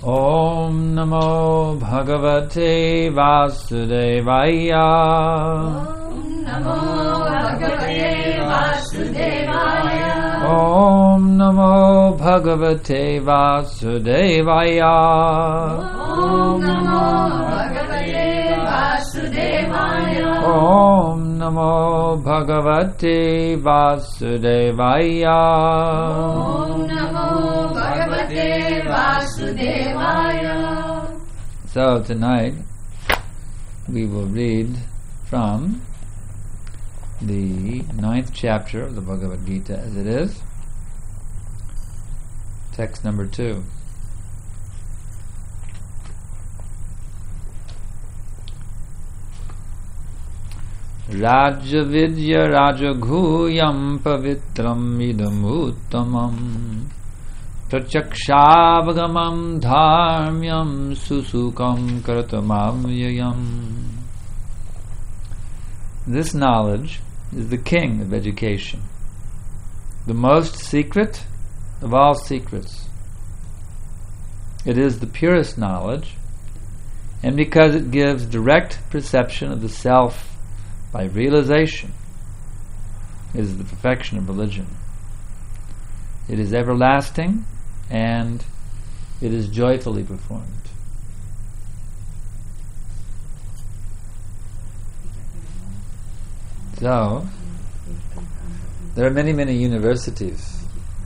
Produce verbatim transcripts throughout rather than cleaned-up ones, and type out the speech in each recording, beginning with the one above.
Om Namo Bhagavate Vasudevaya. Om Namo Bhagavate Vasudevaya. Om Namo Bhagavate Vasudevaya. Om Namo Bhagavate Vasudevaya. Om Namo Bhagavate Vasudevaya. Om Namo Bhagavate Vasudevaya. So tonight we will read from the ninth chapter of the Bhagavad Gita as it is, text number two. Raja Vidya Raja Ghuyam Pavitram Idam Uttamam Prachakshavgamam Dharmyam Susukam Kartamam Yayam. This knowledge is the king of education, the most secret of all secrets. It is the purest knowledge, and because it gives direct perception of the self by realization, it is the perfection of religion. It is everlasting, and it is joyfully performed. So, there are many, many universities,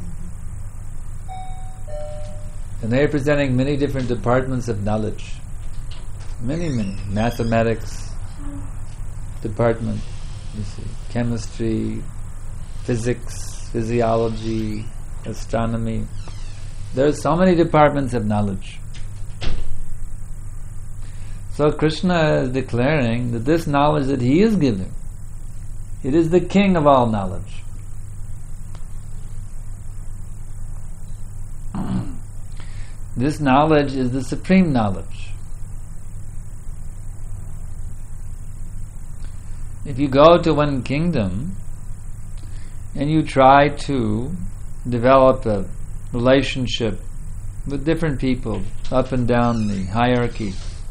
and they are presenting many different departments of knowledge. Many, many. Mathematics department, you see, chemistry, physics, physiology, astronomy. There are so many departments of knowledge. So Krishna is declaring that this knowledge that he is giving, it is the king of all knowledge. This knowledge is the supreme knowledge. If you go to one kingdom and you try to develop a relationship with different people up and down the hierarchy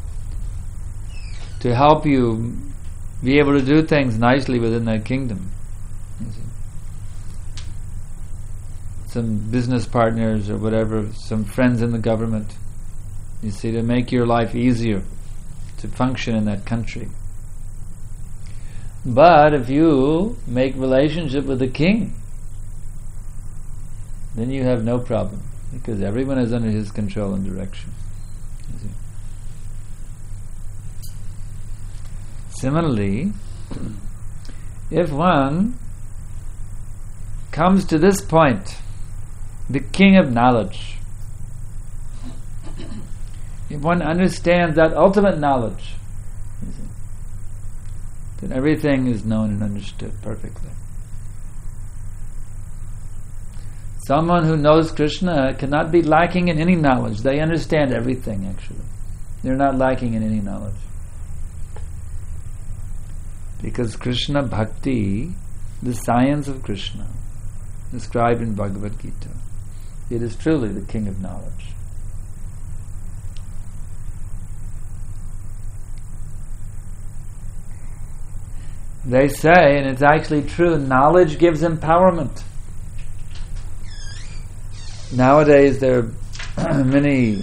to help you be able to do things nicely within that kingdom, you see, some business partners or whatever, some friends in the government, you see, to make your life easier to function in that country. But if you make relationship with the king, then you have no problem, because everyone is under his control and direction. Similarly, if one comes to this point, the king of knowledge, if one understands that ultimate knowledge, then everything is known and understood perfectly. Someone who knows Krishna cannot be lacking in any knowledge. They understand everything, actually. They're not lacking in any knowledge. Because Krishna Bhakti, the science of Krishna, described in Bhagavad Gita, it is truly the king of knowledge. They say, and it's actually true, knowledge gives empowerment. Nowadays there are many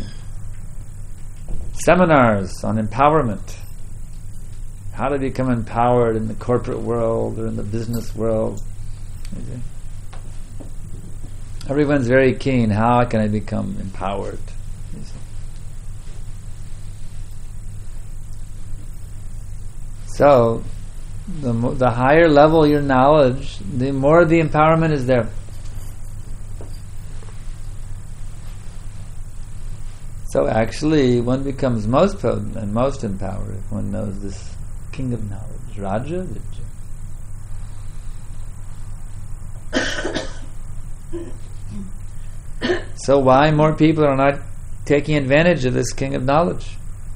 seminars on empowerment. How to become empowered in the corporate world or in the business world. Everyone's very keen, how can I become empowered? So, the, mo- the higher level your knowledge, the more the empowerment is there. So actually, one becomes most potent and most empowered if one knows this king of knowledge, Raja Vidya. So why more people are not taking advantage of this king of knowledge?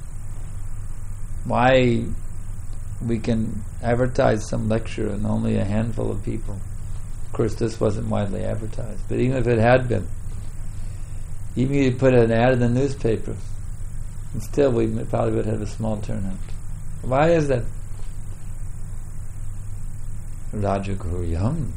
Why we can advertise some lecture and only a handful of people? Of course, this wasn't widely advertised, but even if it had been, Even if you put an ad in the newspaper, and still we probably would have a small turnout. Why is that? Raja Guryam.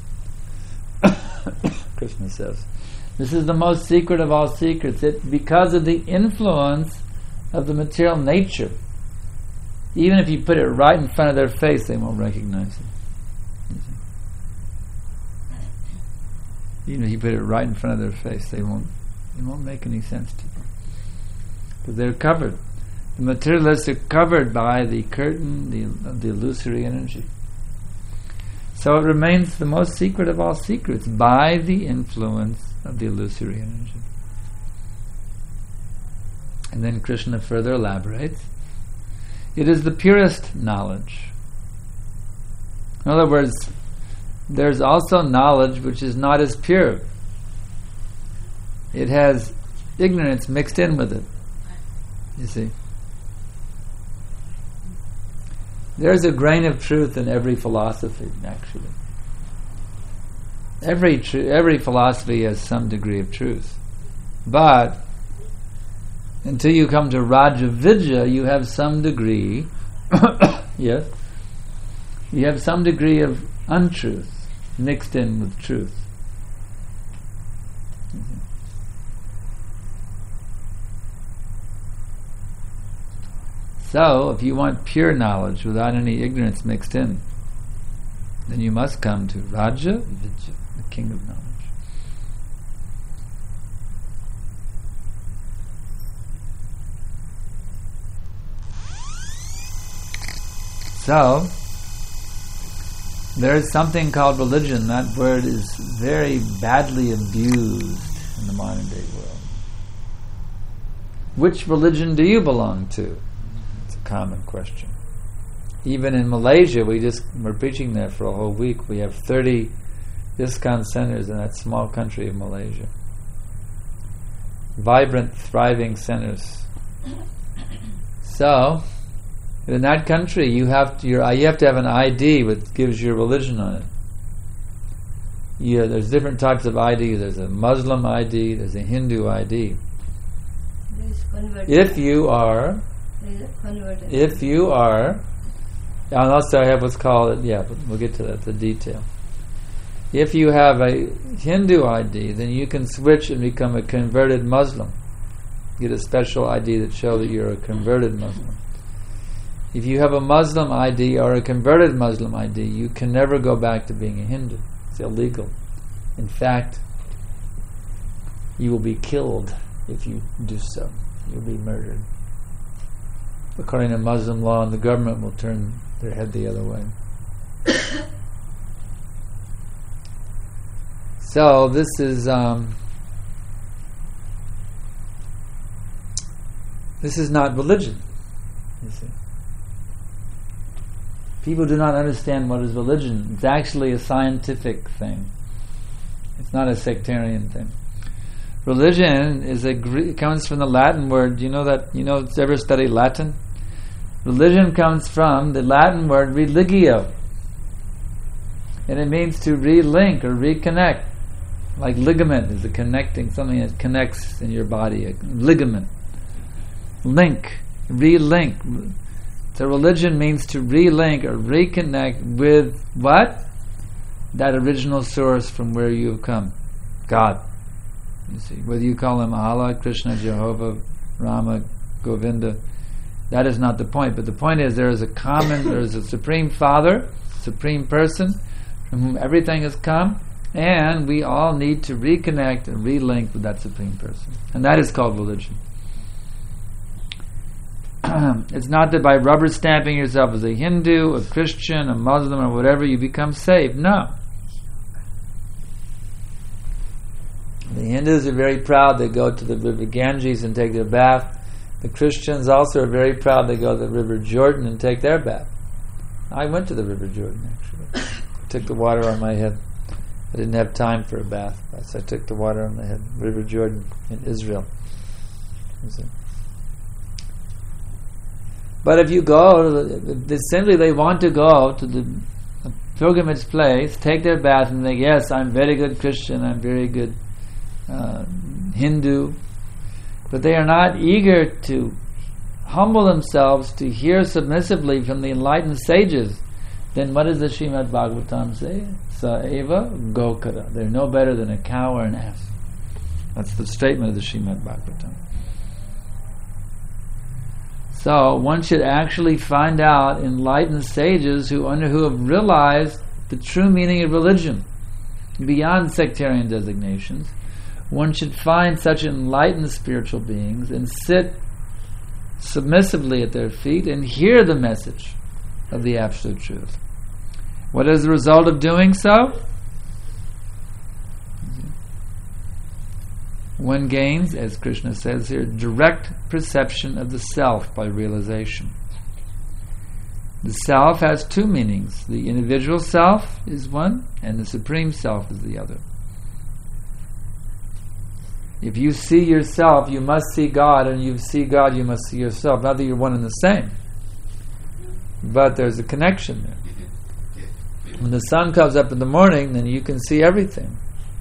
Krishna says, this is the most secret of all secrets. It because of the influence of the material nature. Even if you put it right in front of their face, they won't recognize it. Even if you put it right in front of their face, they won't. It won't make any sense to them because they're covered. The materialists are covered by the curtain the, of the illusory energy. So it remains the most secret of all secrets by the influence of the illusory energy. And then Krishna further elaborates. It is the purest knowledge. In other words, there's also knowledge which is not as pure. It has ignorance mixed in with it. You see? There's a grain of truth in every philosophy, actually. Every tr- every philosophy has some degree of truth. But until you come to Raja Vidya, you have some degree, yes, you have some degree of untruth mixed in with truth. Mm-hmm. So, if you want pure knowledge without any ignorance mixed in, then you must come to Raja Vidya, the king of knowledge. So, there is something called religion. That word is very badly abused in the modern day world. Which religion do you belong to? It's a common question. Even in Malaysia, we just were preaching there for a whole week. We have thirty ISKCON centers in that small country of Malaysia. Vibrant, thriving centers. So, in that country, you have to your you have to have an I D which gives your religion on it. Yeah, there's different types of I D. There's a Muslim I D. There's a Hindu I D. If you are, if you are, and also I have what's called yeah, but we'll get to that the detail. If you have a Hindu I D, then you can switch and become a converted Muslim. Get a special I D that shows that you're a converted Muslim. If you have a Muslim I D or a converted Muslim I D, you can never go back to being a Hindu. It's illegal. In fact, you will be killed if you do so. You'll be murdered. According to Muslim law, and the government will turn their head the other way. So this is um, this is not religion, you see. People do not understand what is religion. It's actually a scientific thing. It's not a sectarian thing. Religion is a it comes from the Latin word. You know that you know ever studied Latin? Religion comes from the Latin word religio, and it means to relink or reconnect. Like ligament is a connecting something that connects in your body. A ligament, link, relink. So religion means to relink or reconnect with what? That original source from where you have come. God. You see, whether you call him Allah, Krishna, Jehovah, Rama, Govinda, that is not the point. But the point is there is a common, there is a supreme Father, supreme person, from whom everything has come, and we all need to reconnect and relink with that supreme person. And that is called religion. It's not that by rubber stamping yourself as a Hindu, a Christian, a Muslim, or whatever, you become saved. No. The Hindus are very proud. They go to the river Ganges and take their bath. The Christians also are very proud. They go to the river Jordan and take their bath. I went to the river Jordan, actually. I took the water on my head. I didn't have time for a bath, so I took the water on my head. River Jordan in Israel. But if you go, they simply they want to go to the pilgrimage place, take their bath, and think, yes, I'm very good Christian, I'm very good uh, Hindu, but they are not eager to humble themselves to hear submissively from the enlightened sages, then what does the Srimad Bhagavatam say? Sa eva gokara. They're no better than a cow or an ass. That's the statement of the Srimad Bhagavatam. So one should actually find out enlightened sages who under who have realized the true meaning of religion beyond sectarian designations. One should find such enlightened spiritual beings and sit submissively at their feet and hear the message of the absolute truth. What is the result of doing so? One gains, as Krishna says here, direct perception of the self by realization. The self has two meanings. The individual self is one, and the supreme self is the other. If you see yourself, you must see God, and you see God, you must see yourself. Not that you're one and the same, but there's a connection there. When the sun comes up in the morning, then you can see everything.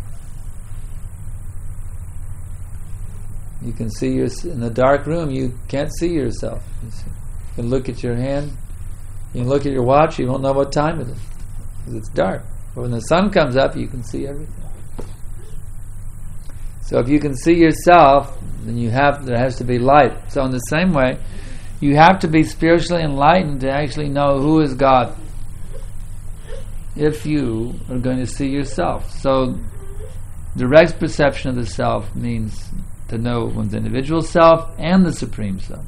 You can see your in the dark room. You can't see yourself. You, see. You can look at your hand. You can look at your watch. You won't know what time it is because it's dark. But when the sun comes up, you can see everything. So if you can see yourself, then you have there has to be light. So in the same way, you have to be spiritually enlightened to actually know who is God. If you are going to see yourself, so direct perception of the self means to know one's individual self and the supreme self.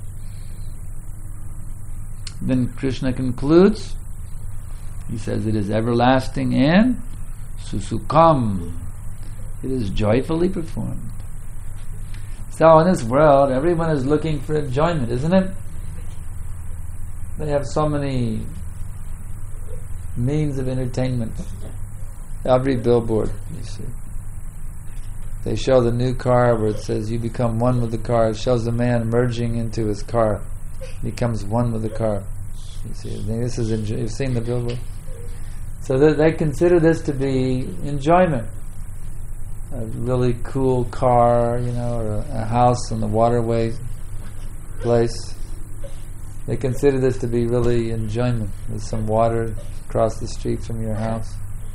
Then Krishna concludes. He says it is everlasting and susukam. It is joyfully performed. So in this world, everyone is looking for enjoyment, isn't it? They have so many means of entertainment. Every billboard, you see. They show the new car where it says you become one with the car. It shows the man merging into his car. He becomes one with the car. You see, this is enjoy- you've seen the billboard. So they, they consider this to be enjoyment. A really cool car, you know, or a, a house on the waterway place. They consider this to be really enjoyment. There's some water across the street from your house.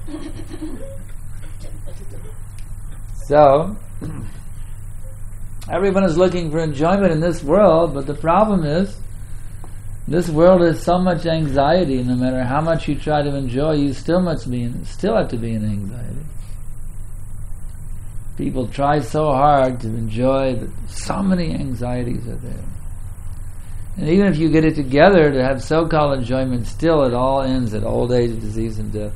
So, everyone is looking for enjoyment in this world, but the problem is, this world has so much anxiety. No matter how much you try to enjoy, you still must be in, still have to be in anxiety. People try so hard to enjoy, but so many anxieties are there. And even if you get it together to have so-called enjoyment, still it all ends at old age, disease, and death.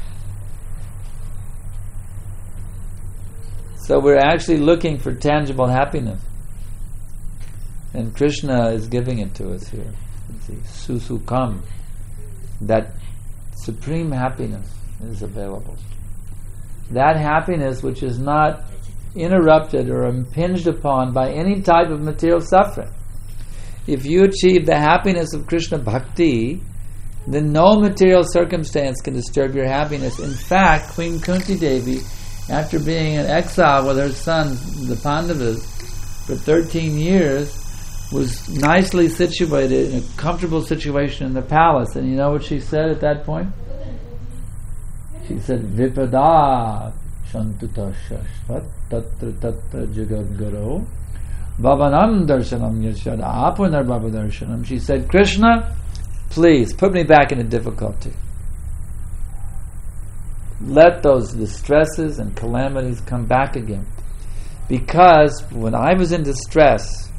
So we're actually looking for tangible happiness. And Krishna is giving it to us here. Susukam. That supreme happiness is available. That happiness which is not interrupted or impinged upon by any type of material suffering. If you achieve the happiness of Krishna Bhakti, then no material circumstance can disturb your happiness. In fact, Queen Kunti Devi, after being in exile with her sons, the Pandavas, for thirteen years, was nicely situated in a comfortable situation in the palace. And you know what she said at that point? She said, Vipada Shantuta Shashvat Tatra Tatra Jagad Guru Bhavanam Darshanam Yashad Apunar Bhava Darshanam. She said, Krishna, please put me back into difficulty. Let those distresses and calamities come back again. Because when I was in distress,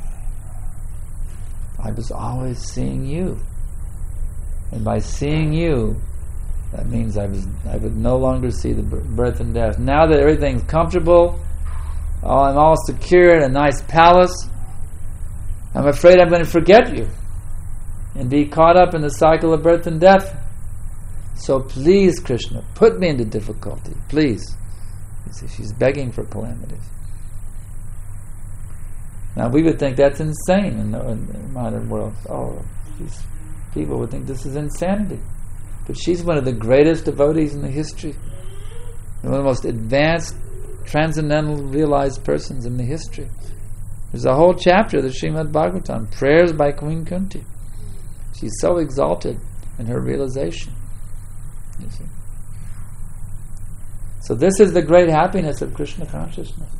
I was always seeing you. And by seeing you, that means I was I would no longer see the birth and death. Now that everything's comfortable, oh, I'm all secure in a nice palace, I'm afraid I'm going to forget you and be caught up in the cycle of birth and death. So please, Krishna, put me into difficulty, please. You see, she's begging for calamities. Now we would think that's insane in the, in the modern world. Oh, these people would think this is insanity. But she's one of the greatest devotees in the history. One of the most advanced transcendental realized persons in the history. There's a whole chapter of the Srimad Bhagavatam, prayers by Queen Kunti. She's so exalted in her realization. You see. So this is the great happiness of Krishna consciousness.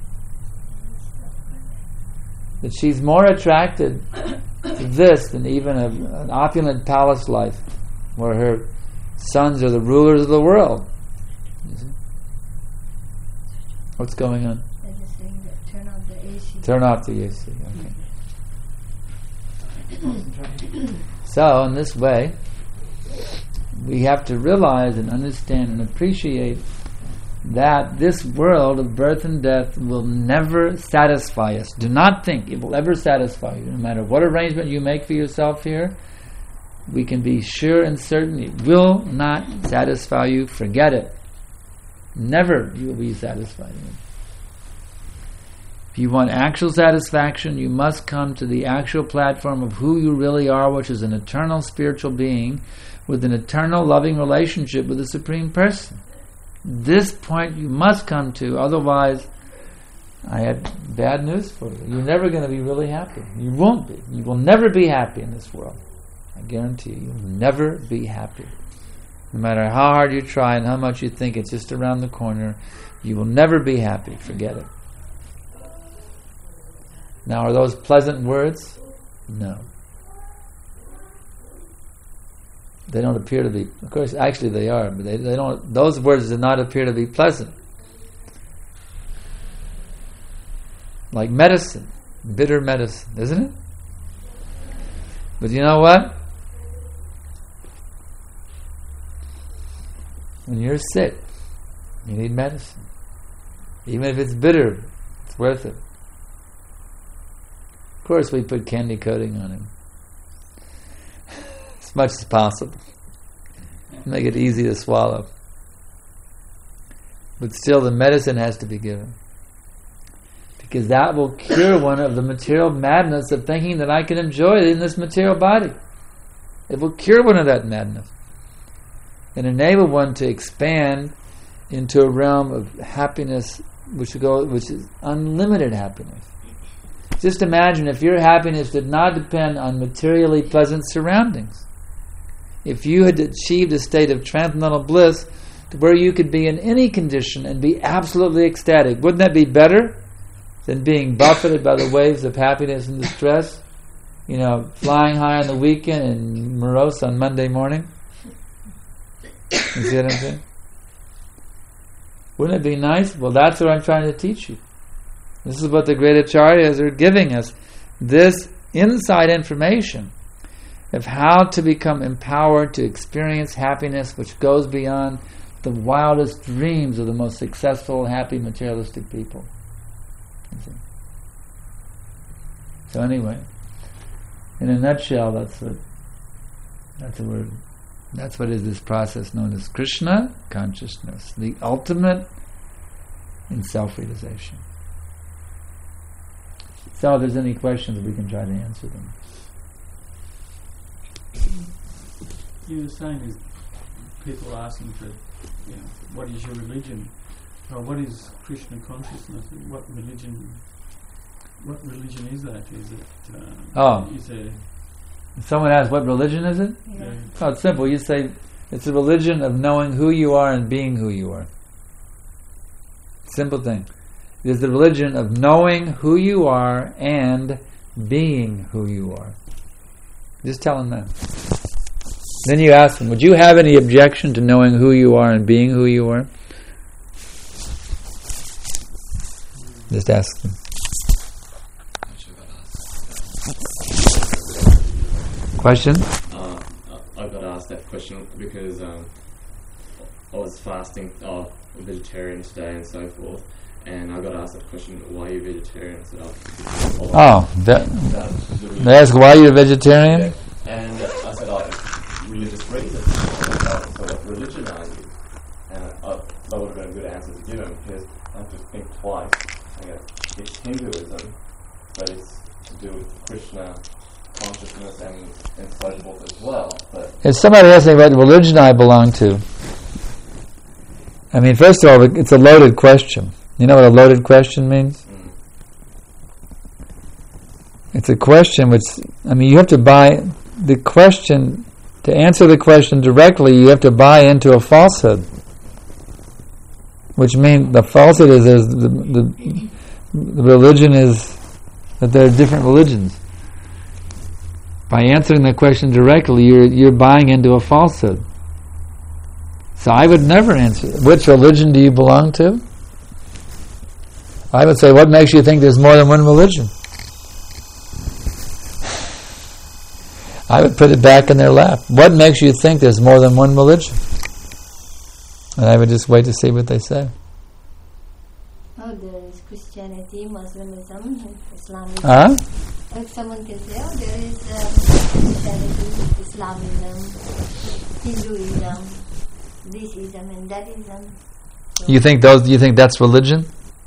That she's more attracted to this than even a, an opulent palace life where her sons are the rulers of the world. You see? What's going on? They're just saying that turn off the A C. Turn off the A C, okay. So, in this way, we have to realize and understand and appreciate that this world of birth and death will never satisfy us. Do not think it will ever satisfy you. No matter what arrangement you make for yourself here, we can be sure and certain it will not satisfy you. Forget it. Never you will be satisfied. If you want actual satisfaction, you must come to the actual platform of who you really are, which is an eternal spiritual being with an eternal loving relationship with the Supreme Person. This point you must come to, otherwise I have bad news for you. You're never going to be really happy. You won't be. You will never be happy in this world. I guarantee you, you'll never be happy. No matter how hard you try and how much you think it's just around the corner, you will never be happy. Forget it. Now, are those pleasant words? No. They don't appear to be. Of course, actually they are, but they, they don't. Those words do not appear to be pleasant. Like medicine, bitter medicine, isn't it? But you know what? When you're sick, you need medicine. Even if it's bitter, it's worth it. Of course, we put candy coating on him. As much as possible. Make it easy to swallow. But still the medicine has to be given. Because that will cure one of the material madness of thinking that I can enjoy it in this material body. It will cure one of that madness. And enable one to expand into a realm of happiness which, go, which is unlimited happiness. Just imagine if your happiness did not depend on materially pleasant surroundings. If you had achieved a state of transcendental bliss to where you could be in any condition and be absolutely ecstatic, wouldn't that be better than being buffeted by the waves of happiness and distress? You know, flying high on the weekend and morose on Monday morning? You see what I'm saying? Wouldn't it be nice? Well, that's what I'm trying to teach you. This is what the great acharyas are giving us. This inside information of how to become empowered to experience happiness which goes beyond the wildest dreams of the most successful, happy, materialistic people. So anyway, in a nutshell, that's what that's what we're, that's what is this process known as Krishna consciousness, the ultimate in self-realization. So if there's any questions, we can try to answer them. You were saying is people asking for, you know, what is your religion? Or what is Krishna consciousness? What religion? What religion is that? Is it? Uh, oh, is it? Someone asks, "What religion is it?" Yeah. Yeah. Oh, it's simple. You say it's a religion of knowing who you are and being who you are. Simple thing. It is the religion of knowing who you are and being who you are. Just tell them that. Then you ask them, would you have any objection to knowing who you are and being who you are? Just ask them. Question? Uh, I got asked that question because um, I was fasting, oh, vegetarian today and so forth, and I got asked that question, why are you vegetarian? So I, oh, that, they ask why you're a vegetarian? Yeah. And uh, I said, oh, religious reasons. So, so what religion are you? And uh, that would have been a good answer to give him, because I have to think twice. I go, it's Hinduism, but it's to do with Krishna consciousness and, and so forth as well. But if somebody asks me what religion I belong to, I mean, first of all, it's a loaded question. You know what a loaded question means? Mm. It's a question which, I mean, you have to buy the question, to answer the question directly, you have to buy into a falsehood. Which means the falsehood is there's the, the, the religion is that there are different religions. By answering the question directly, you're you're buying into a falsehood. So I would never answer, which religion do you belong to? I would say, what makes you think there's more than one religion? I would put it back in their lap. What makes you think there's more than one religion? And I would just wait to see what they say. Oh, there is Christianity, Muslimism, Islamism. Huh? Like someone can say, oh, there is um, Christianity, Islamism, Hinduism, this ism and that ism. So You think those? You think that's religion?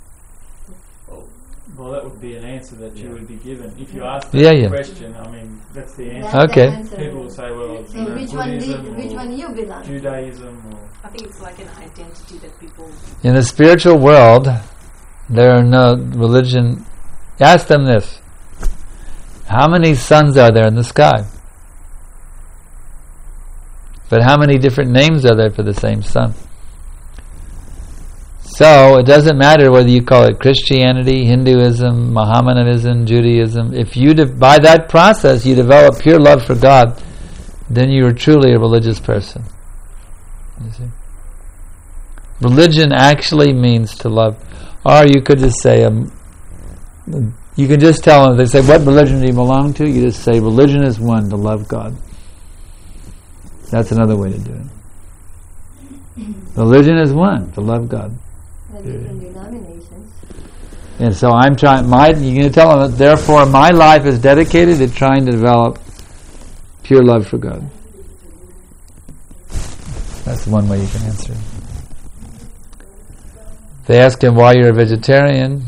Well, that would be an answer that you would be given. If you Yeah. ask that Yeah, yeah. question, I mean, that's the answer. that's Okay. the answer. People will say, well, So you know, which one, Buddhism did, which or one you belong? Judaism or... I think it's like an identity that people... In the spiritual world, there are no religion. Ask them this: how many suns are there in the sky? But how many different names are there for the same sun? So it doesn't matter whether you call it Christianity, Hinduism, Mohammedanism, Judaism. If you, de- by that process, you develop pure love for God, then you are truly a religious person. You see? Religion actually means to love. Or you could just say, um, you can just tell them, they say, what religion do you belong to? You just say, religion is one, to love God. That's another way to do it. Religion is one, to love God. There are different denominations. And so I'm trying, my, you're going to tell them that therefore my life is dedicated to trying to develop pure love for God. That's one way you can answer. They ask him why you're a vegetarian.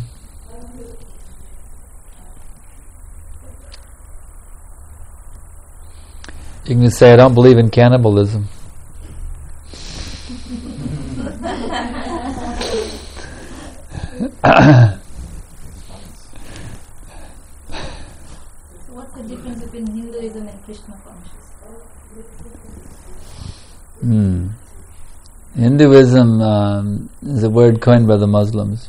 You can just say, I don't believe in cannibalism. What's the difference between Hinduism and Krishna consciousness? Hmm. Hinduism um, is a word coined by the Muslims.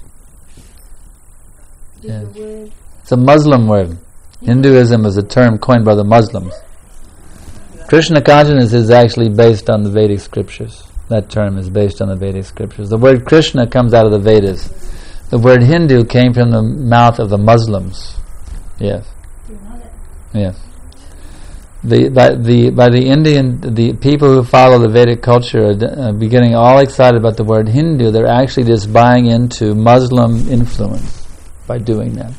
Is Yeah. the word It's a Muslim word. Hinduism is a term coined by the Muslims. Krishna consciousness is actually based on the Vedic scriptures. That term is based on the Vedic scriptures. The word Krishna comes out of the Vedas. The word Hindu came from the mouth of the Muslims. Yes. Do you know that? Yes. The by the by the Indian the people who follow the Vedic culture are uh, beginning all excited about the word Hindu. They're actually just buying into Muslim influence by doing that.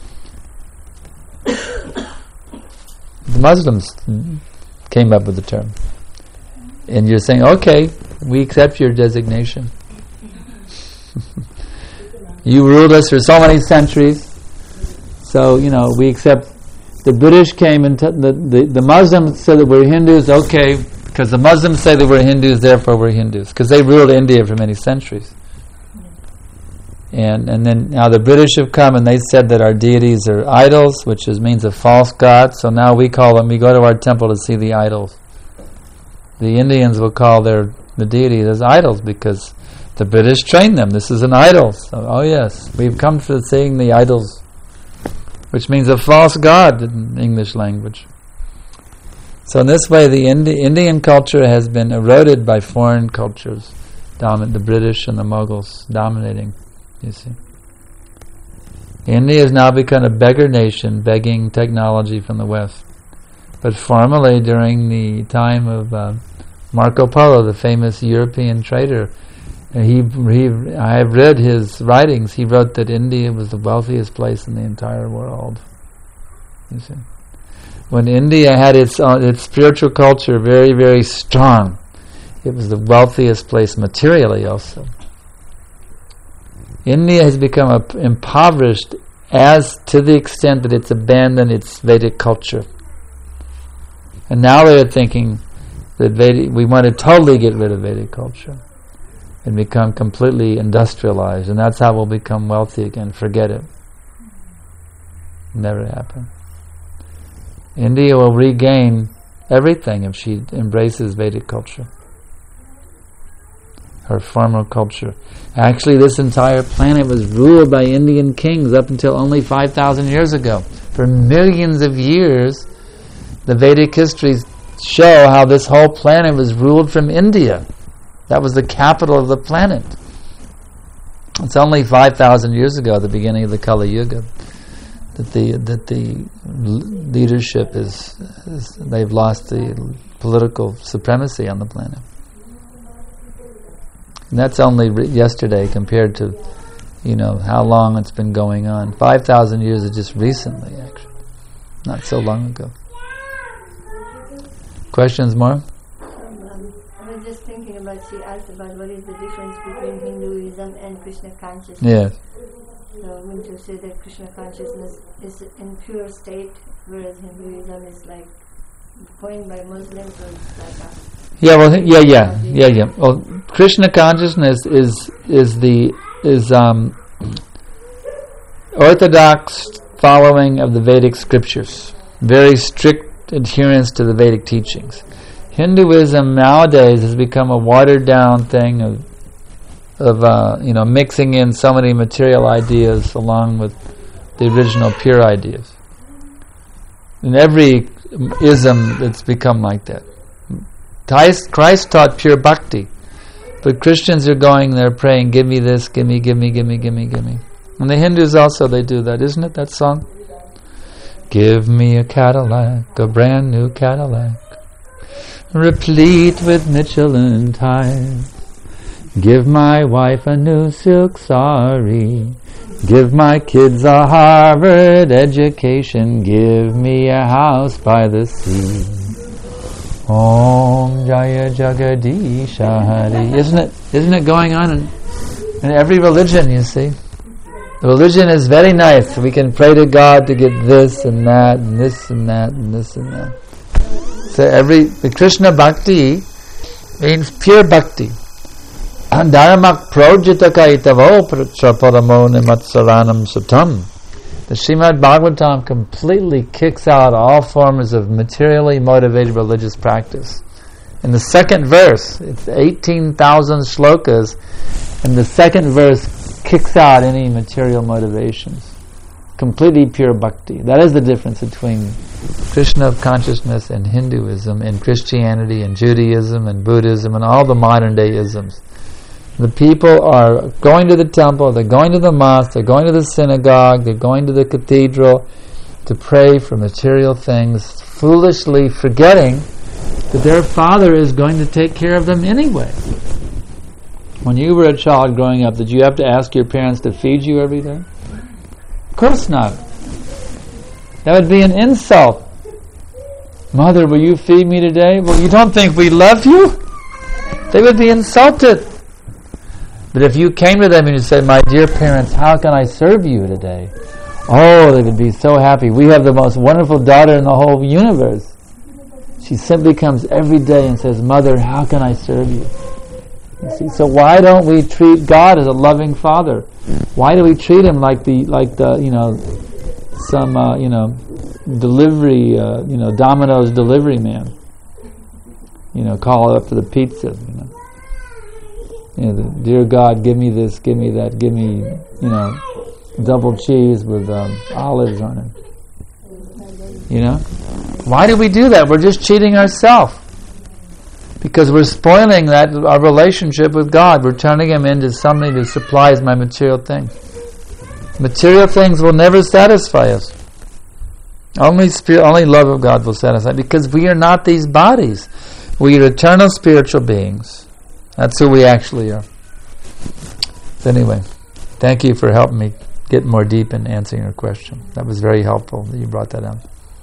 The Muslims came up with the term, and you're saying, okay, we accept your designation. You ruled us for so many centuries, so you know we accept. The British came and t- the, the the Muslims said that we're Hindus. Okay, because the Muslims say that we're Hindus, therefore we're Hindus, because they ruled India for many centuries. And and then now the British have come and they said that our deities are idols, which is means a false god. So now we call them. We go to our temple to see the idols. The Indians will call their the deities as idols because the British trained them. This is an idol. So, oh yes, we've come to seeing the idols, which means a false god in English language. So in this way, the Indi- Indian culture has been eroded by foreign cultures, domin- the British and the Mughals dominating. You see, India has now become a beggar nation, begging technology from the West. But formerly, during the time of uh, Marco Polo, the famous European trader, uh, he, he, I have read his writings. He wrote that India was the wealthiest place in the entire world. You see, when India had its uh, its spiritual culture very, very strong, it was the wealthiest place materially also. India has become a, impoverished as to the extent that it's abandoned its Vedic culture. And now they're thinking that Vedic, we want to totally get rid of Vedic culture. and become completely industrialized, and that's how we'll become wealthy again. Forget it. Never happen. India will regain everything if she embraces Vedic culture, her former culture. Actually, this entire planet was ruled by Indian kings up until only five thousand years ago. For millions of years, the Vedic histories show how this whole planet was ruled from India. That was the capital of the planet. It's only five thousand years ago, at the beginning of the Kali Yuga, that the that the leadership is, is they've lost the political supremacy on the planet. And that's only re- yesterday compared to, you know, how long it's been going on. Five thousand years is just recently, actually, not so long ago. Questions more? Um, I was just thinking about, she asked about what is the difference between Hinduism and Krishna consciousness. Yes. So when you say that Krishna consciousness is in pure state, whereas Hinduism is like coined by Muslims, or it's like a Yeah, well, yeah, yeah, yeah, yeah. Well, Krishna consciousness is is the is um, orthodox following of the Vedic scriptures, very strict adherence to the Vedic teachings. Hinduism nowadays has become a watered down thing of of uh, you know mixing in so many material ideas along with the original pure ideas. In every ism, it's become like that. Christ taught pure bhakti, but Christians are going there praying, give me this, give me, give me, give me, give me, give me. And the Hindus also, they do that, isn't it, that song? Give me a Cadillac, a brand new Cadillac, replete with Michelin tires. Give my wife a new silk sari. Give my kids a Harvard education. Give me a house by the sea. Om Jaya Jagadisha Hari. Isn't it, isn't it going on in, in every religion, you see? The religion is very nice. We can pray to God to get this and that and this and that and this and that. So every, the Krishna Bhakti means pure Bhakti. Dharmak projitaka itavo prachaparamo nimatsaranam satam. The Srimad Bhagavatam completely kicks out all forms of materially motivated religious practice. In the second verse, it's eighteen thousand shlokas, and the second verse kicks out any material motivations. Completely pure bhakti. That is the difference between Krishna consciousness and Hinduism and Christianity and Judaism and Buddhism and all the modern day isms. The people are going to the temple, they're going to the mosque, they're going to the synagogue, they're going to the cathedral to pray for material things, foolishly forgetting that their Father is going to take care of them anyway. When you were a child growing up, did you have to ask your parents to feed you every day? Of course not. That would be an insult. Mother, will you feed me today? Well, you don't think we love you? They would be insulted. But if you came to them and you said, my dear parents, how can I serve you today? Oh, they would be so happy. We have the most wonderful daughter in the whole universe. She simply comes every day and says, Mother, how can I serve you? You see, so why don't we treat God as a loving Father? Why do we treat Him like the, like the, you know, some, uh, you know, delivery, uh, you know, Domino's delivery man? You know, call up to the pizza, you know. You know, the, dear God, give me this, give me that, give me, you know, double cheese with um, olives on it. You know? Why do we do that? We're just cheating ourselves. Because we're spoiling that our relationship with God. We're turning Him into something that supplies my material things. Material things will never satisfy us. Only spirit, only love of God will satisfy. Because we are not these bodies. We are eternal spiritual beings. That's who we actually are. So anyway, thank you for helping me get more deep in answering your question. That was very helpful that you brought that up.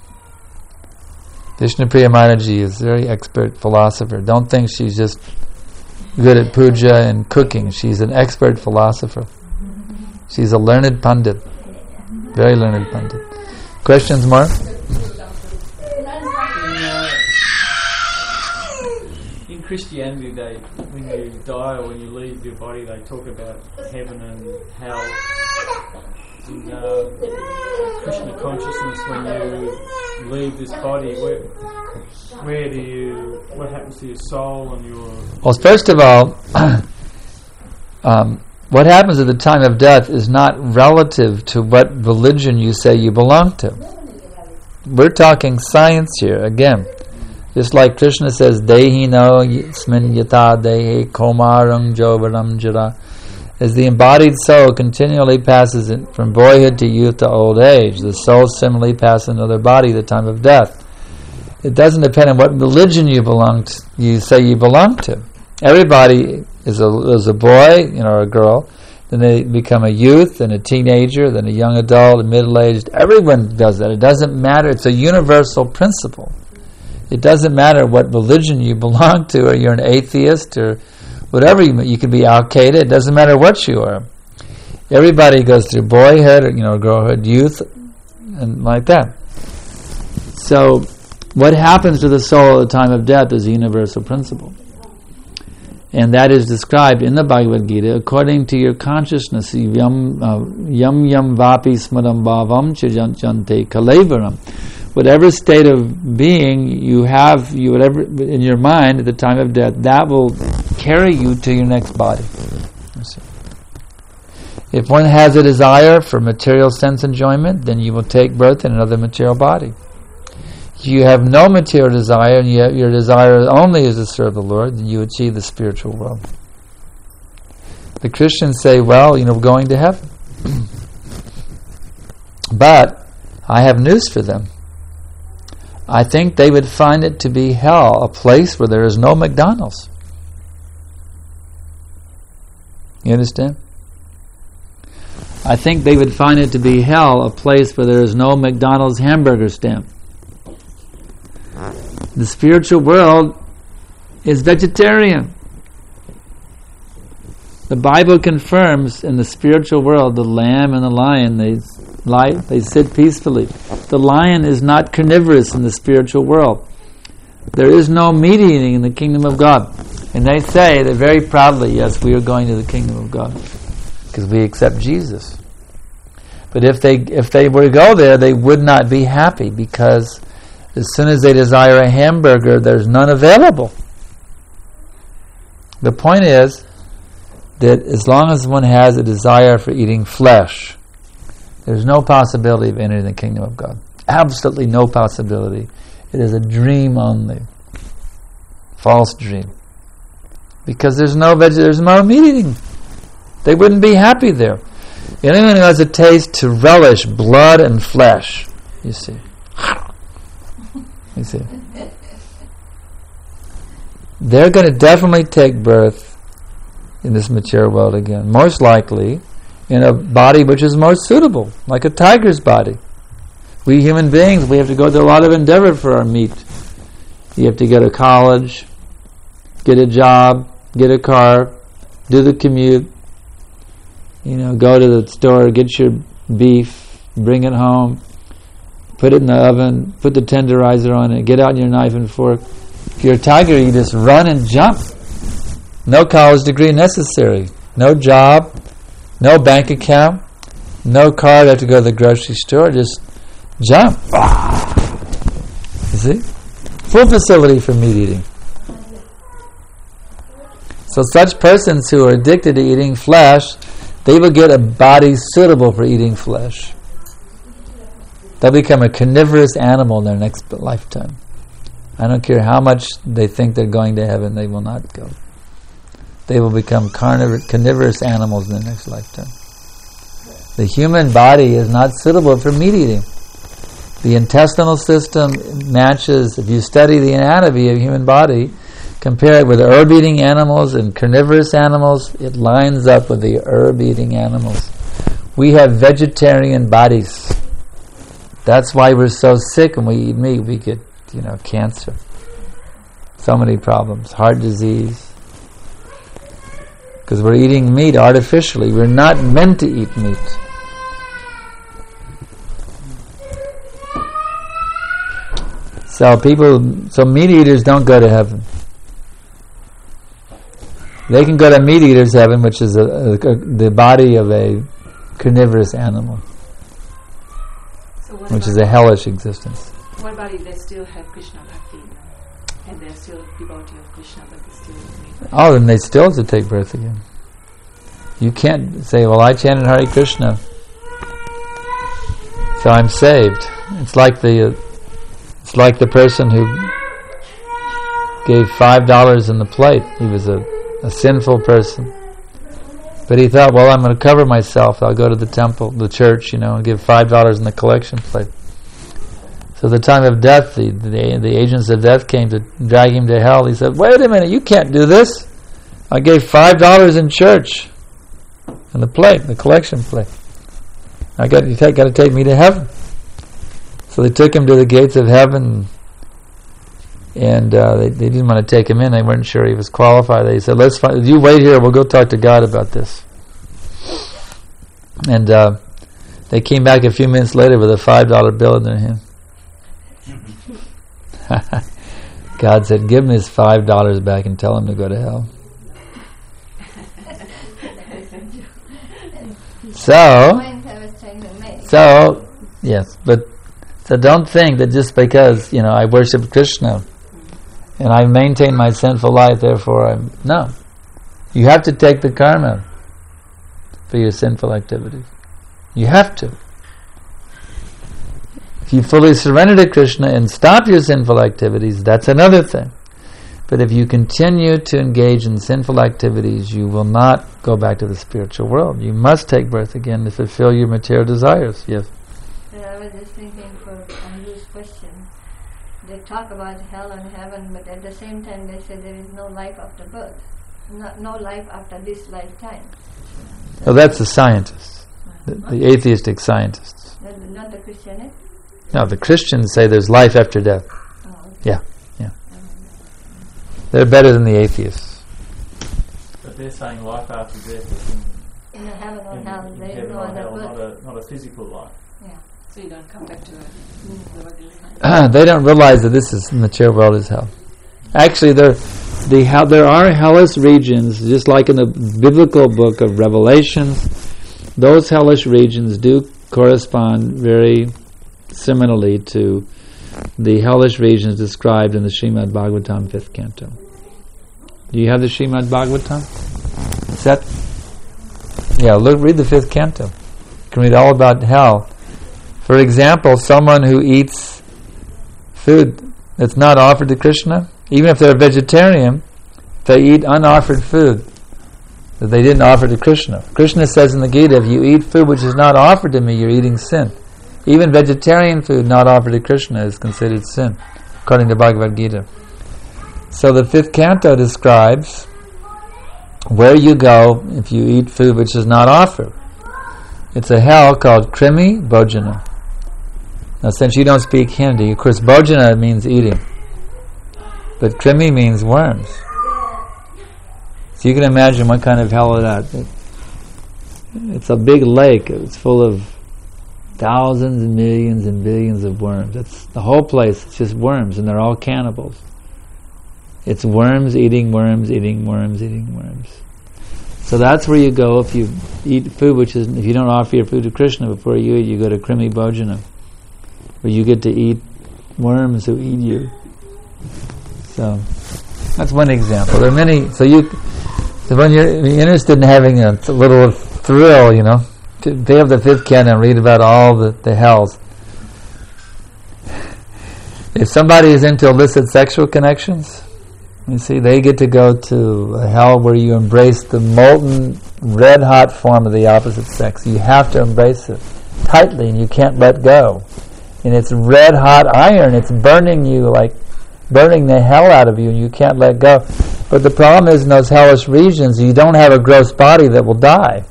Vishnupriya Mataji is a very expert philosopher. Don't think she's just good at puja and cooking. She's an expert philosopher. She's a learned pandit. Very learned pandit. Questions, Mark? Christianity, they when you die or when you leave your body, they talk about heaven and hell. In uh, Krishna consciousness, when you leave this body, where where do you? What happens to your soul and your? Well, first of all, um, what happens at the time of death is not relative to what religion you say you belong to. We're talking science here again. Just like Krishna says, Dehi no yasmin yata dehi komarang jovaram jara. As the embodied soul continually passes in, from boyhood to youth to old age, the soul similarly passes into their body at the time of death. It doesn't depend on what religion you belong to, you say you belong to. Everybody is a, is a boy, you know, or a girl. Then they become a youth, then a teenager, then a young adult, a middle-aged. Everyone does that. It doesn't matter. It's a universal principle. It doesn't matter what religion you belong to, or you're an atheist, or whatever. You, you could be Al-Qaeda. It doesn't matter what you are. Everybody goes through boyhood, or, you know, girlhood, youth, and like that. So, what happens to the soul at the time of death is a universal principle. And that is described in the Bhagavad Gita according to your consciousness. Yam yam yam vapi smadam bhavam chajante kalevaram. Whatever state of being you have, you whatever in your mind at the time of death, that will carry you to your next body. If one has a desire for material sense enjoyment, then you will take birth in another material body. If you have no material desire, and you have, your desire only is to serve the Lord, then you achieve the spiritual world. The Christians say, well, you know, going to heaven. But I have news for them. I think they would find it to be hell, a place where there is no McDonald's. You understand? I think they would find it to be hell, a place where there is no McDonald's hamburger stand. The spiritual world is vegetarian. The Bible confirms in the spiritual world the lamb and the lion, they lie, they sit peacefully. The lion is not carnivorous in the spiritual world. There is no meat eating in the kingdom of God. And they say, they very proudly, yes, we are going to the kingdom of God because we accept Jesus. But if they if they were to go there, they would not be happy because as soon as they desire a hamburger, there's none available. The point is that as long as one has a desire for eating flesh, there's no possibility of entering the kingdom of God. Absolutely no possibility. It is a dream only. False dream. Because there's no veg- there's no meat eating. They wouldn't be happy there. Anyone who has a taste to relish blood and flesh, you see. You see. They're going to definitely take birth in this material world again. Most likely in a body which is more suitable, like a tiger's body. We human beings, we have to go through a lot of endeavor for our meat. You have to go to college, get a job, get a car, do the commute, you know, go to the store, get your beef, bring it home, put it in the oven, put the tenderizer on it, get out your knife and fork. If you're a tiger, you just run and jump. No college degree necessary. No job, no bank account, no card. Have to go to the grocery store. Just jump. You see? Full facility for meat eating. So such persons who are addicted to eating flesh, they will get a body suitable for eating flesh. They'll become a carnivorous animal in their next lifetime. I don't care how much they think they're going to heaven, they will not go. They will become carnivor- carnivorous animals in the next lifetime. The human body is not suitable for meat eating. The intestinal system matches, if you study the anatomy of the human body, compare it with herb-eating animals and carnivorous animals, it lines up with the herb-eating animals. We have vegetarian bodies. That's why we're so sick when we eat meat. We get, you know, cancer. So many problems. Heart disease. Because we're eating meat artificially. We're not meant to eat meat. So people, so meat eaters don't go to heaven. They can go to meat eater's heaven, which is a, a, a, the body of a carnivorous animal, So what which about, is a hellish existence. what about if they still have Krishna Bhakti and they're still a devotee of Krishna but they still need Oh, then they still have to take birth again. You can't say, well, I chanted Hare Krishna, so I'm saved. It's like the uh, it's like the person who gave five dollars in the plate. He was a, a sinful person, but he thought, well, I'm going to cover myself. I'll go to the temple, the church, you know, and give five dollars in the collection plate. So at the time of death, the, the the agents of death came to drag him to hell. He said, wait a minute, you can't do this. I gave five dollars in church, in the plate, the collection plate. I got you take, got to take me to heaven. So they took him to the gates of heaven, and uh, they, they didn't want to take him in. They weren't sure he was qualified. They said, "Let's find, you wait here. We'll go talk to God about this." And uh, they came back a few minutes later with a five dollar bill in their hand. God said, "Give him his five dollars back and tell him to go to hell." So, so yes, but so don't think that just because, you know, I worship Krishna and I maintain my sinful life, therefore I'm no. You have to take the karma for your sinful activities. You have to. If you fully surrender to Krishna and stop your sinful activities, that's another thing. But if you continue to engage in sinful activities, you will not go back to the spiritual world. You must take birth again to fulfill your material desires. Yes? Yeah, I was just thinking for Andrew's question. They talk about hell and heaven, but at the same time they say there is no life after birth. No, no life after this lifetime. So Well, that's the scientists, the, the atheistic scientists. Not, not the Christianity? No, the Christians say there's life after death. Oh, okay. Yeah, yeah. They're better than the atheists. But they're saying life after death is in, In the heaven or in, hell, in there is heaven no or other hell, not birth. a, not a physical life. Yeah. So you don't come back to a regular life. They don't realize that this is material world is hell. Actually, there, the hell, there are hellish regions, just like in the biblical book of Revelations. Those hellish regions do correspond very similarly to the hellish regions described in the Srimad Bhagavatam fifth canto. Do you have the Srimad Bhagavatam set? Yeah, look, read the fifth canto. You can read all about hell. For example, someone who eats food that's not offered to Krishna, even if they're a vegetarian, they eat unoffered food that they didn't offer to Krishna. Krishna says in the Gita, if you eat food which is not offered to me, you're eating sin. Even vegetarian food not offered to Krishna is considered sin, according to Bhagavad Gita. So the fifth canto describes where you go if you eat food which is not offered. It's a hell called Krimi Bhojana. Now, since you don't speak Hindi, of course, Bhojana means eating, but Krimi means worms. So you can imagine what kind of hell is that. It's a big lake. It's full of thousands and millions and billions of worms. It's the whole place. It's just worms, and they're all cannibals. It's worms eating worms, eating worms, eating worms. So that's where you go if you eat food which is, if you don't offer your food to Krishna before you eat, you go to Krimi Bhojana, where you get to eat worms who eat you. So that's one example. There are many. So you, so when you're interested in having a, a little thrill, you know, to pick up the fifth canto and read about all the, the hells. If somebody is into illicit sexual connections, you see, they get to go to a hell where you embrace the molten, red-hot form of the opposite sex. You have to embrace it tightly, and you can't let go. And it's red-hot iron. It's burning you, like burning the hell out of you, and you can't let go. But the problem is, in those hellish regions, you don't have a gross body that will die.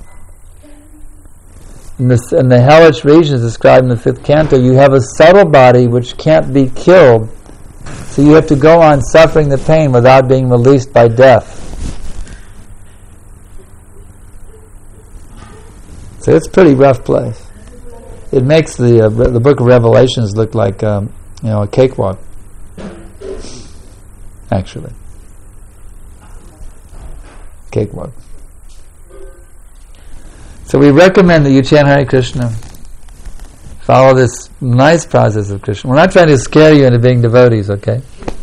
In the, in the hellish regions described in the fifth canto, you have a subtle body which can't be killed. So you have to go on suffering the pain without being released by death. So it's a pretty rough place. It makes the uh, re- the book of Revelations look like um, you know a cakewalk. Actually, cakewalk. So we recommend that you chant Hare Krishna. Follow this nice process of Krishna. We're not trying to scare you into being devotees, okay?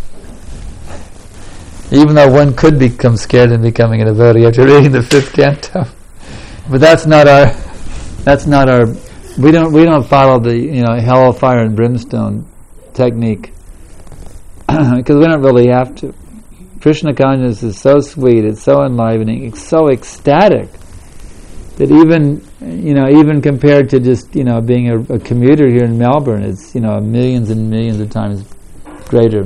Even though one could become scared in becoming a devotee after reading the fifth canto. But that's not our that's not our we don't we don't follow the, you know, hell, fire and brimstone technique. Because we don't really have to. Krishna consciousness is so sweet, it's so enlivening, it's so ecstatic that even, you know, even compared to just, you know, being a, a commuter here in Melbourne, it's, you know, millions and millions of times greater.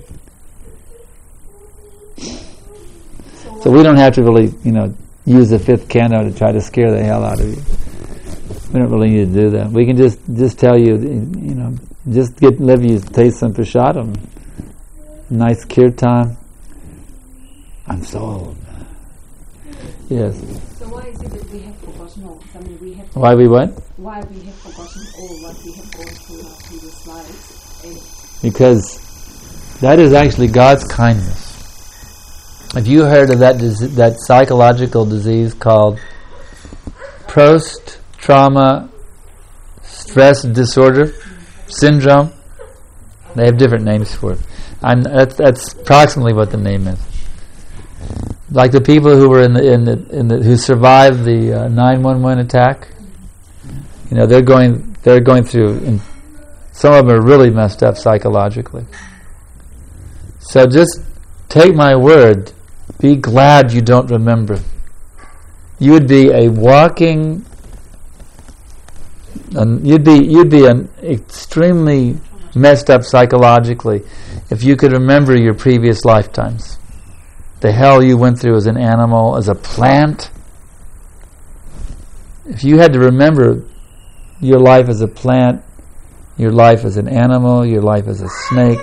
So we don't have to really, you know, use the fifth canto to try to scare the hell out of you. We don't really need to do that. We can just, just tell you, you know, just get live you taste some prasadam. Nice kirtan. I'm sold. Yes. So why is it that we have forgotten all? I mean, we have. Why we what? Why we have forgotten all what we have gone through in our previous lives? And Because that is actually God's kindness. Have you heard of that dis- that psychological disease called post-trauma stress disorder syndrome? They have different names for it. I'm, that's, that's approximately what the name is. Like the people who were in the in the in the who survived the uh, nine one one attack. You know, they're going they're going through. And some of them are really messed up psychologically. So just take my word. Be glad you don't remember. You would be a walking. Um, you'd be you'd be an extremely messed up psychologically if you could remember your previous lifetimes. The hell you went through as an animal, as a plant. If you had to remember your life as a plant, your life as an animal, your life as a snake,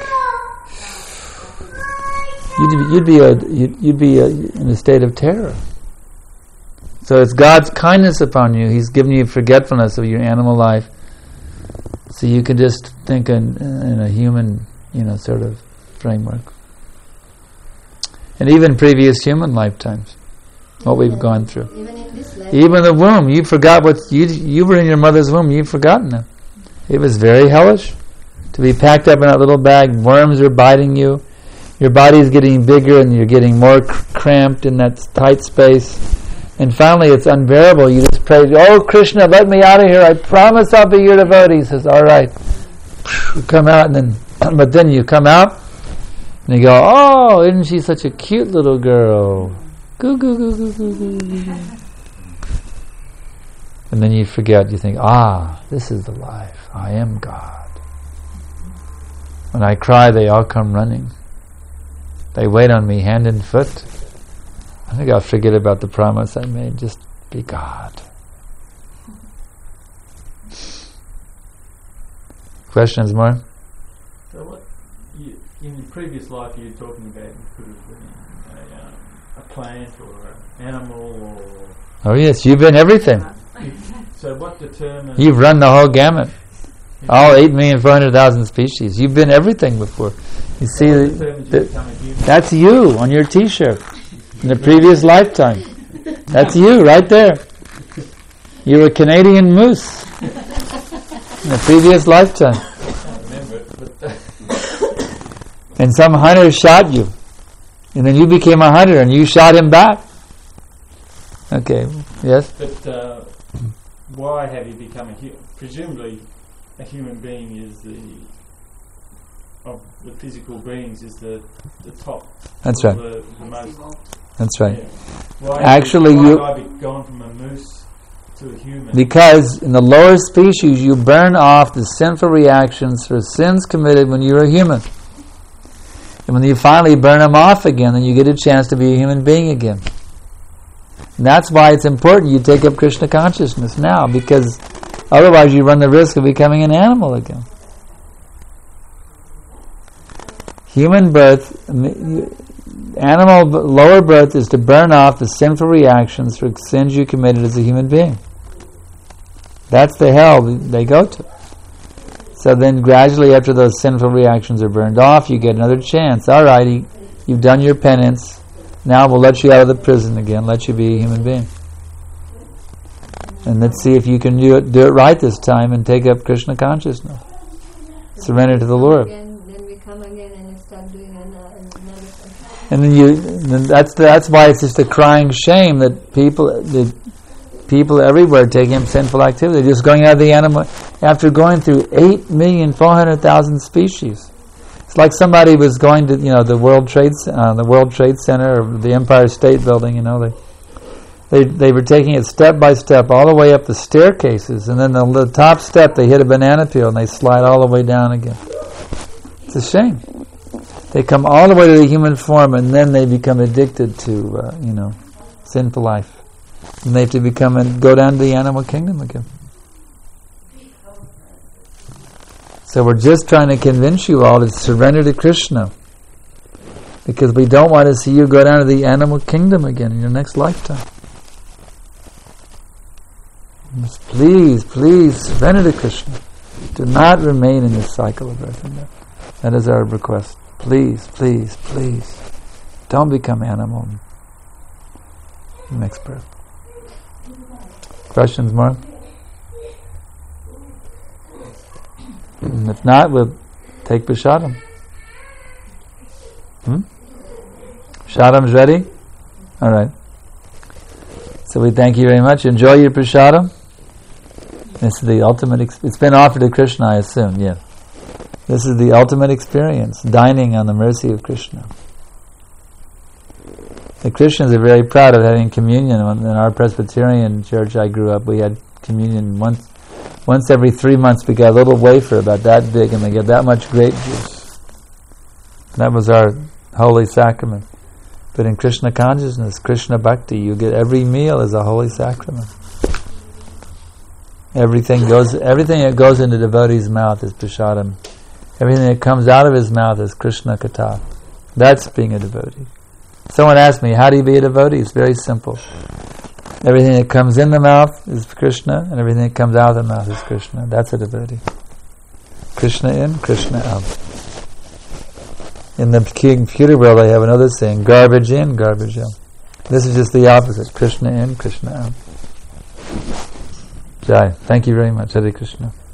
you'd, you'd be a you'd, you'd be a, in a state of terror. So it's God's kindness upon you. He's given you forgetfulness of your animal life, so you can just think in, in a human, you know, sort of framework. And even previous human lifetimes, what we've gone through. Even in this life. Even the womb, you forgot what you you were in your mother's womb. You've forgotten it. It was very hellish to be packed up in that little bag. Worms are biting you. Your body's getting bigger, and you're getting more cr- cramped in that tight space. And finally, it's unbearable. You just pray, "Oh Krishna, let me out of here. I promise I'll be your devotee." He says, "All right." You come out, and then, but then you come out. And you go, "Oh, isn't she such a cute little girl? Goo, goo, goo, goo, goo, goo, goo." And then you forget, you think, "Ah, this is the life. I am God." When I cry, they all come running. They wait on me hand and foot. I think I'll forget about the promise I made. Just be God. Questions more? So what you, in your previous life you were talking about, you could have been a, um, a plant or an animal or... Oh yes, you've been everything. So what determines... You've run the whole gamut. All eight million four hundred thousand species. You've been everything before. You see, what the, determines the, you become a human? that's you on your T-shirt in the previous lifetime. That's you right there. You're a Canadian moose in the previous lifetime. I can't remember it, but... And some hunter shot you, and then you became a hunter, and you shot him back. Okay. Yes. But uh, why have you become a human? Presumably, a human being is the of the physical beings is the the top. That's or right. The, the most. That's right. Yeah. Why Actually, why you- have I be gone from a moose to a human? Because in the lower species, you burn off the sinful reactions for sins committed when you were a human. And when you finally burn them off again, then you get a chance to be a human being again. And that's why it's important you take up Krishna consciousness now, because otherwise you run the risk of becoming an animal again. Human birth, animal lower birth is to burn off the sinful reactions for sins you committed as a human being. That's the hell they go to. So then gradually after those sinful reactions are burned off, you get another chance. Alrighty, you've done your penance, Now we'll let you out of the prison again, let you be a human being. And let's see if you can do it, do it right this time and take up Krishna consciousness. Surrender to the Lord. Again, then we come again and start doing another, another thing. And then you, then that's that's why it's just a crying shame that people, that people everywhere taking up sinful activity, just going out of the animal after going through eight million four hundred thousand species. It's like somebody was going to, you know, the World Trade, uh, the World Trade Center or the Empire State Building. You know, they they they were taking it step by step all the way up the staircases, and then the, the top step they hit a banana peel and they slide all the way down again. It's a shame. They come all the way to the human form, and then they become addicted to, uh, you know, sinful life, and they have to become and go down to the animal kingdom again. So we're just trying to convince you all to surrender to Krishna, because we don't want to see you go down to the animal kingdom again in your next lifetime. Just please, please surrender to Krishna. Do not remain in this cycle of birth and death. That is our request. Please, please, please. Don't become animal in the next birth. Questions, Mark? And if not, we'll take Prasadam. Hmm? Prasadam's ready? Alright. So we thank you very much. Enjoy your Prasadam. This is the ultimate, ex- it's been offered to Krishna, I assume, yeah. This is the ultimate experience, dining on the mercy of Krishna. The Christians are very proud of having communion. In our Presbyterian church I grew up, we had communion once once every three months. We got a little wafer about that big, and they get that much grape juice. That was our holy sacrament. But in Krishna consciousness, Krishna bhakti, you get every meal as a holy sacrament. Everything goes, everything that goes into the devotee's mouth is prasadam. Everything that comes out of his mouth is Krishna katha. That's being a devotee. Someone asked me, how do you be a devotee? It's very simple. Everything that comes in the mouth is Krishna, and everything that comes out of the mouth is Krishna. That's a devotee. Krishna in, Krishna out. In the computer world, I have another saying: garbage in, garbage out. This is just the opposite: Krishna in, Krishna out. Jai. Thank you very much. Hare Krishna.